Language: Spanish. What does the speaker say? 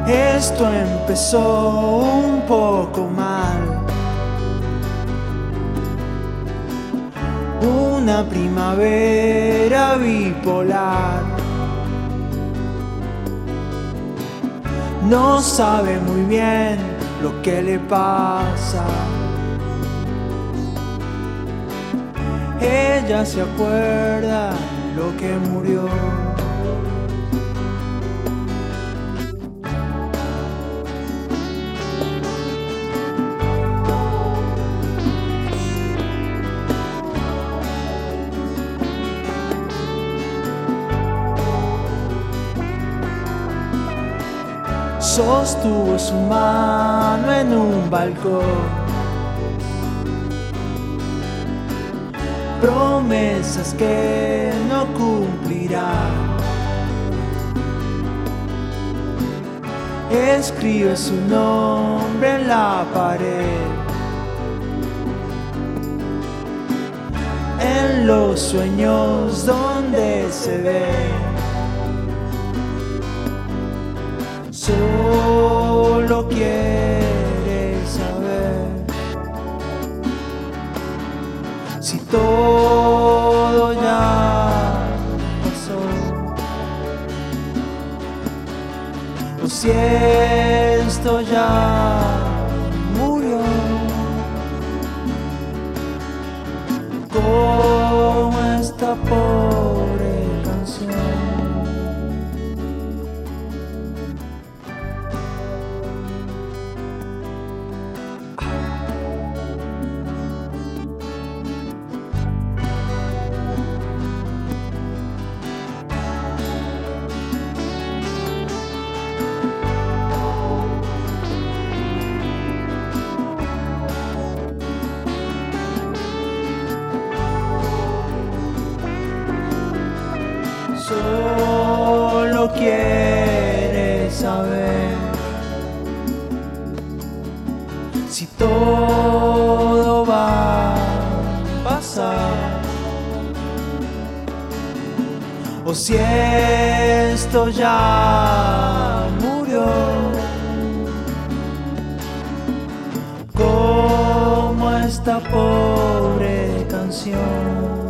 Esto empezó un poco mal. Una primavera bipolar. No sabe muy bien lo que le pasa. Ella se acuerda lo que murió. Sostuvo su mano en un balcón. Promesas que no cumplirá. Escribe su nombre en la pared. En los sueños donde se ve. Solo quiere saber si todo ya pasó o si esto ya murió. Como esta pobre canción. Solo quiere saber si todo va a pasar o si esto ya murió. Como esta pobre canción.